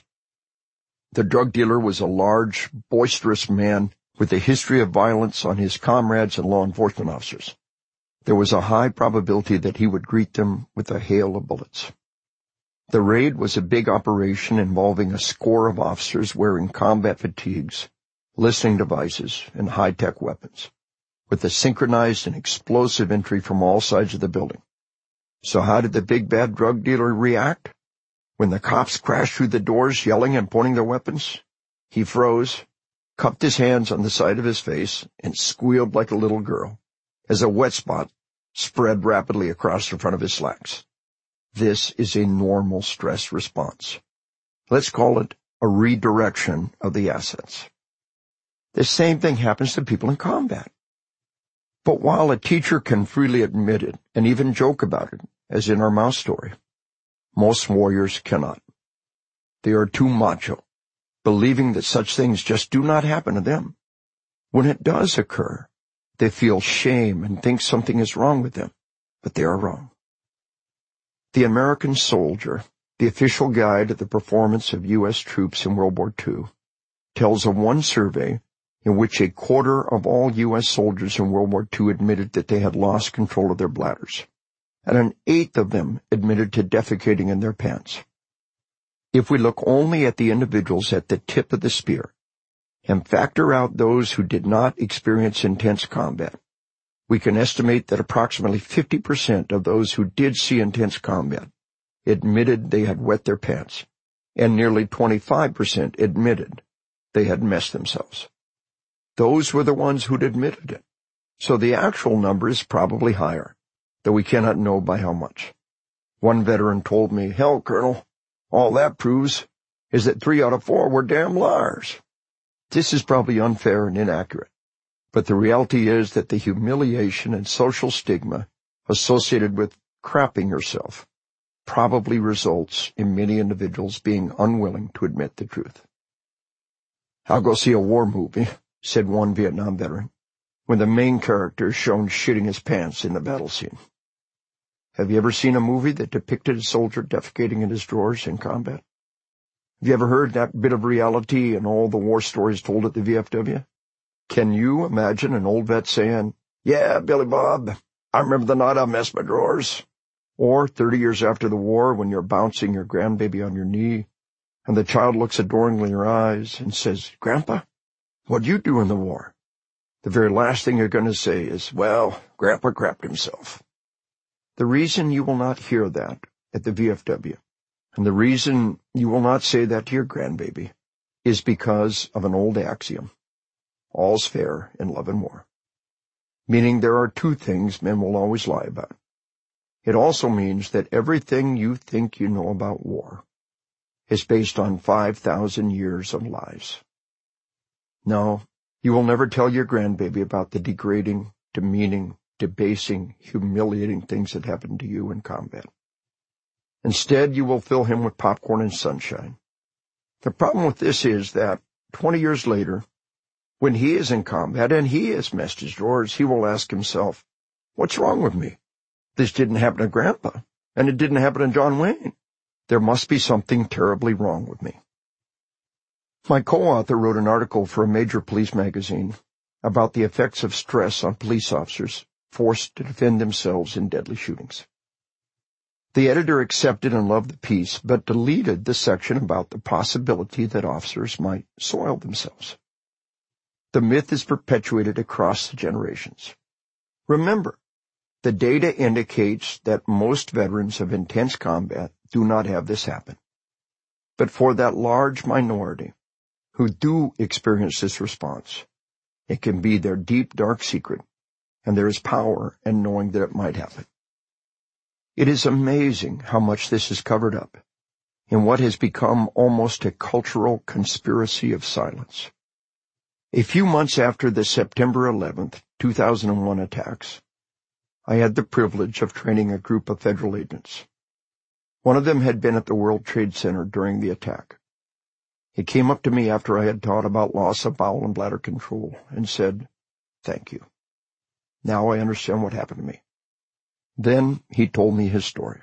The drug dealer was a large, boisterous man with a history of violence on his comrades and law enforcement officers. There was a high probability that he would greet them with a hail of bullets. The raid was a big operation involving a score of officers wearing combat fatigues, listening devices, and high-tech weapons, with a synchronized and explosive entry from all sides of the building. So how did the big bad drug dealer react? When the cops crashed through the doors yelling and pointing their weapons, he froze, cupped his hands on the side of his face, and squealed like a little girl as a wet spot spread rapidly across the front of his slacks. This is a normal stress response. Let's call it a redirection of the assets. The same thing happens to people in combat. But while a teacher can freely admit it and even joke about it, as in our mouse story, most warriors cannot. They are too macho, believing that such things just do not happen to them. When it does occur, they feel shame and think something is wrong with them, but they are wrong. The American Soldier, the official guide to the performance of U S troops in World War Two, tells of one survey in which a quarter of all U S soldiers in World War Two admitted that they had lost control of their bladders, and an eighth of them admitted to defecating in their pants. If we look only at the individuals at the tip of the spear and factor out those who did not experience intense combat, we can estimate that approximately fifty percent of those who did see intense combat admitted they had wet their pants, and nearly twenty-five percent admitted they had messed themselves. Those were the ones who'd admitted it, so the actual number is probably higher, though we cannot know by how much. One veteran told me, "Hell, Colonel, all that proves is that three out of four were damn liars." This is probably unfair and inaccurate, but the reality is that the humiliation and social stigma associated with crapping yourself probably results in many individuals being unwilling to admit the truth. "I'll go see a war movie," said one Vietnam veteran, when the main character is shown shitting his pants in the battle scene. Have you ever seen a movie that depicted a soldier defecating in his drawers in combat? Have you ever heard that bit of reality in all the war stories told at the V F W? Can you imagine an old vet saying, "Yeah, Billy Bob, I remember the night I messed my drawers"? Or thirty years after the war, when you're bouncing your grandbaby on your knee, and the child looks adoringly in your eyes and says, "Grandpa, what'd you do in the war?" The very last thing you're going to say is, "Well, Grandpa crapped himself." The reason you will not hear that at the V F W And the reason you will not say that to your grandbaby is because of an old axiom: all's fair in love and war. Meaning there are two things men will always lie about. It also means that everything you think you know about war is based on five thousand years of lies. No, you will never tell your grandbaby about the degrading, demeaning, debasing, humiliating things that happened to you in combat. Instead, you will fill him with popcorn and sunshine. The problem with this is that twenty years later, when he is in combat and he has messed his drawers, he will ask himself, what's wrong with me? This didn't happen to Grandpa, and it didn't happen to John Wayne. There must be something terribly wrong with me. My co-author wrote an article for a major police magazine about the effects of stress on police officers forced to defend themselves in deadly shootings. The editor accepted and loved the piece, but deleted the section about the possibility that officers might soil themselves. The myth is perpetuated across the generations. Remember, the data indicates that most veterans of intense combat do not have this happen. But for that large minority who do experience this response, it can be their deep, dark secret, and there is power in knowing that it might happen. It is amazing how much this is covered up in what has become almost a cultural conspiracy of silence. A few months after the September eleventh, two thousand one attacks, I had the privilege of training a group of federal agents. One of them had been at the World Trade Center during the attack. He came up to me after I had taught about loss of bowel and bladder control and said, "Thank you. Now I understand what happened to me." Then he told me his story.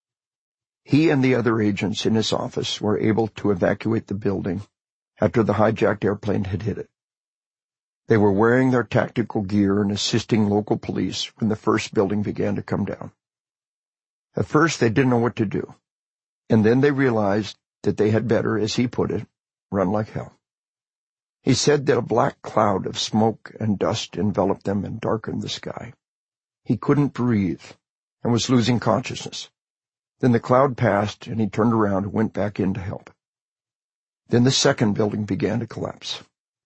He and the other agents in his office were able to evacuate the building after the hijacked airplane had hit it. They were wearing their tactical gear and assisting local police when the first building began to come down. At first they didn't know what to do, and then they realized that they had better, as he put it, run like hell. He said that a black cloud of smoke and dust enveloped them and darkened the sky. He couldn't breathe and was losing consciousness. Then the cloud passed, and he turned around and went back in to help. Then the second building began to collapse.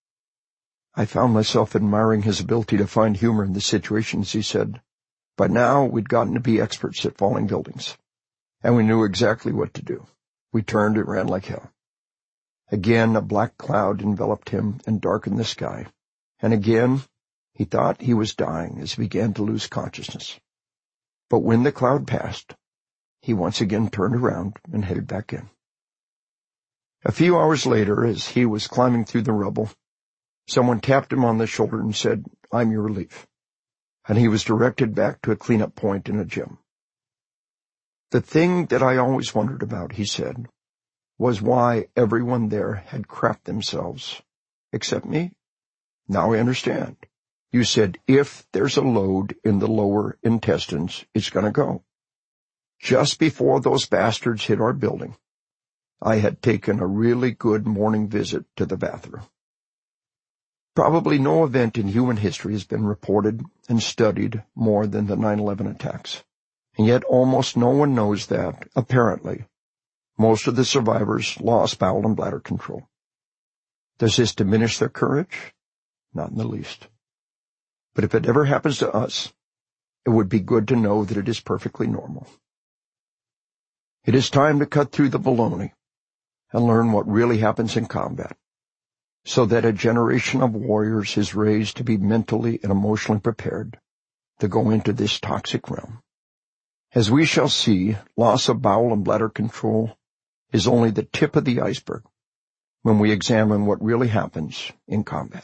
I found myself admiring his ability to find humor in the situations, he said. By now, we'd gotten to be experts at falling buildings, and we knew exactly what to do. We turned and ran like hell. Again, a black cloud enveloped him and darkened the sky, and again, he thought he was dying as he began to lose consciousness. But when the cloud passed, he once again turned around and headed back in. A few hours later, as he was climbing through the rubble, someone tapped him on the shoulder and said, "I'm your relief," and he was directed back to a cleanup point in a gym. The thing that I always wondered about, he said, was why everyone there had crapped themselves, except me. Now I understand. You said if there's a load in the lower intestines, it's going to go. Just before those bastards hit our building, I had taken a really good morning visit to the bathroom. Probably no event in human history has been reported and studied more than the nine eleven attacks, and yet almost no one knows that, apparently, most of the survivors lost bowel and bladder control. Does this diminish their courage? Not in the least. But if it ever happens to us, it would be good to know that it is perfectly normal. It is time to cut through the baloney and learn what really happens in combat, so that a generation of warriors is raised to be mentally and emotionally prepared to go into this toxic realm. As we shall see, loss of bowel and bladder control is only the tip of the iceberg when we examine what really happens in combat.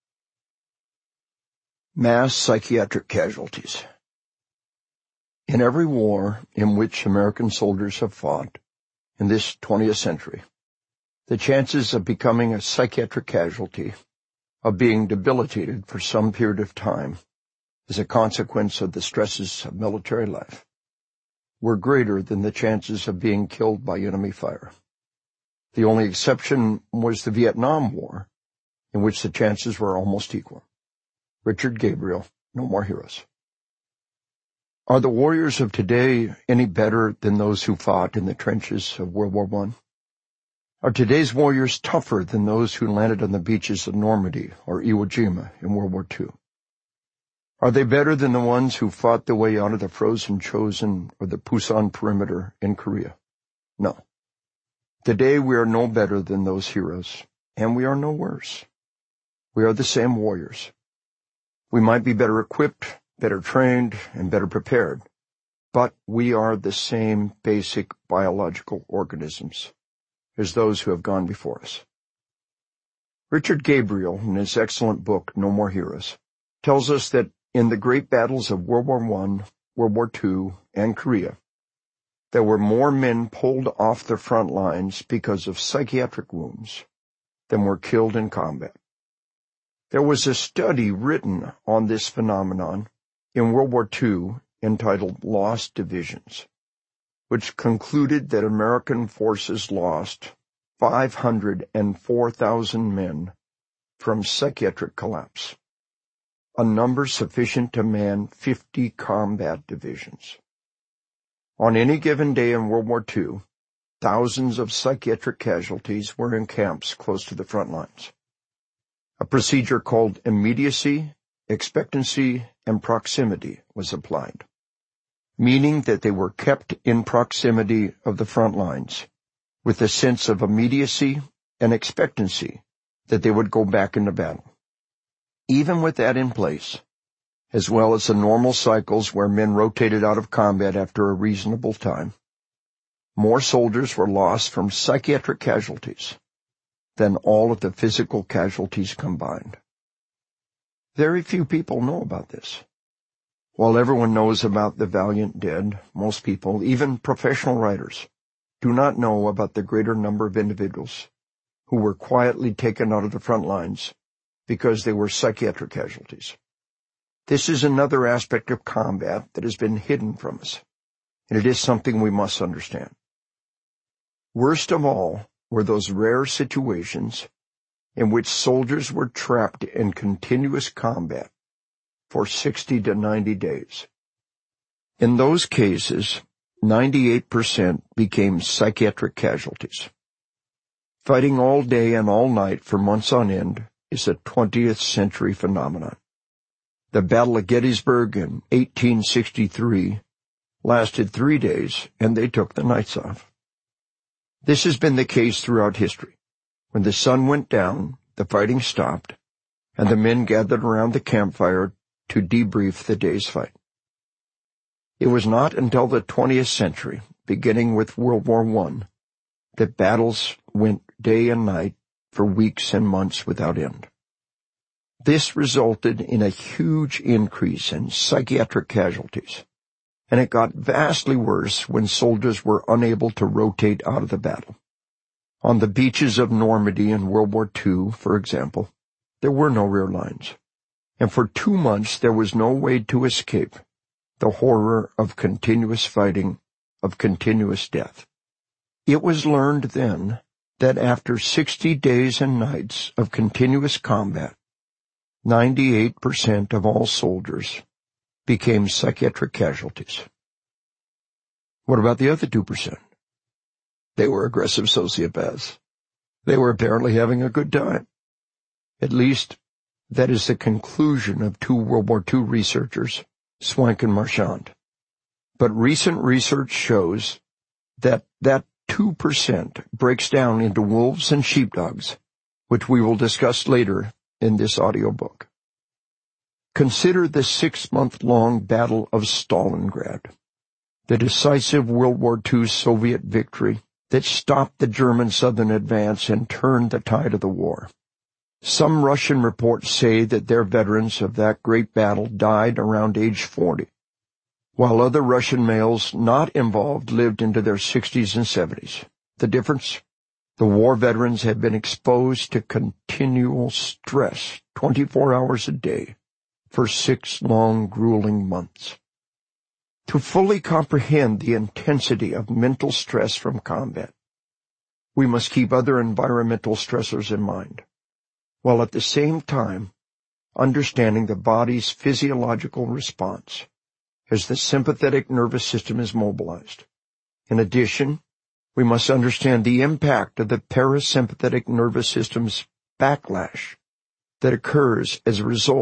Mass psychiatric casualties. In every war in which American soldiers have fought in this twentieth century, the chances of becoming a psychiatric casualty, of being debilitated for some period of time as a consequence of the stresses of military life, were greater than the chances of being killed by enemy fire. The only exception was the Vietnam War, in which the chances were almost equal. Richard Gabriel, No More Heroes. Are the warriors of today any better than those who fought in the trenches of World War One? Are today's warriors tougher than those who landed on the beaches of Normandy or Iwo Jima in World War Two? Are they better than the ones who fought their way out of the frozen Chosin or the Pusan perimeter in Korea? No. Today we are no better than those heroes, and we are no worse. We are the same warriors. We might be better equipped, better trained, and better prepared, but we are the same basic biological organisms as those who have gone before us. Richard Gabriel, in his excellent book, No More Heroes, tells us that in the great battles of World War One, World War Two, and Korea, there were more men pulled off the front lines because of psychiatric wounds than were killed in combat. There was a study written on this phenomenon in World War Two entitled Lost Divisions, which concluded that American forces lost five hundred four thousand men from psychiatric collapse, a number sufficient to man fifty combat divisions. On any given day in World War Two, thousands of psychiatric casualties were in camps close to the front lines. A procedure called immediacy, expectancy, and proximity was applied, meaning that they were kept in proximity of the front lines with a sense of immediacy and expectancy that they would go back into battle. Even with that in place, as well as the normal cycles where men rotated out of combat after a reasonable time, more soldiers were lost from psychiatric casualties than all of the physical casualties combined. Very few people know about this. While everyone knows about the valiant dead, most people, even professional writers, do not know about the greater number of individuals who were quietly taken out of the front lines because they were psychiatric casualties. This is another aspect of combat that has been hidden from us, and it is something we must understand. Worst of all were those rare situations in which soldiers were trapped in continuous combat for sixty to ninety days. In those cases, ninety-eight percent became psychiatric casualties. Fighting all day and all night for months on end is a twentieth century phenomenon. The Battle of Gettysburg in eighteen sixty-three lasted three days, and they took the nights off. This has been the case throughout history. When the sun went down, the fighting stopped, and the men gathered around the campfire to debrief the day's fight. It was not until the twentieth century, beginning with World War One, that battles went day and night for weeks and months without end. This resulted in a huge increase in psychiatric casualties, and it got vastly worse when soldiers were unable to rotate out of the battle. On the beaches of Normandy in World War Two, for example, there were no rear lines, and for two months there was no way to escape the horror of continuous fighting, of continuous death. It was learned then that after sixty days and nights of continuous combat, ninety-eight percent of all soldiers became psychiatric casualties. What about the other two percent? They were aggressive sociopaths. They were apparently having a good time. At least, that is the conclusion of two World War Two researchers, Swank and Marchand. But recent research shows that that two percent breaks down into wolves and sheepdogs, which we will discuss later in this audiobook. Consider the six-month-long Battle of Stalingrad, the decisive World War Two Soviet victory that stopped the German southern advance and turned the tide of the war. Some Russian reports say that their veterans of that great battle died around age forty, while other Russian males not involved lived into their sixties and seventies. The difference? The war veterans had been exposed to continual stress twenty-four hours a day for six long, grueling months. To fully comprehend the intensity of mental stress from combat, we must keep other environmental stressors in mind, while at the same time understanding the body's physiological response as the sympathetic nervous system is mobilized. In addition, we must understand the impact of the parasympathetic nervous system's backlash that occurs as a result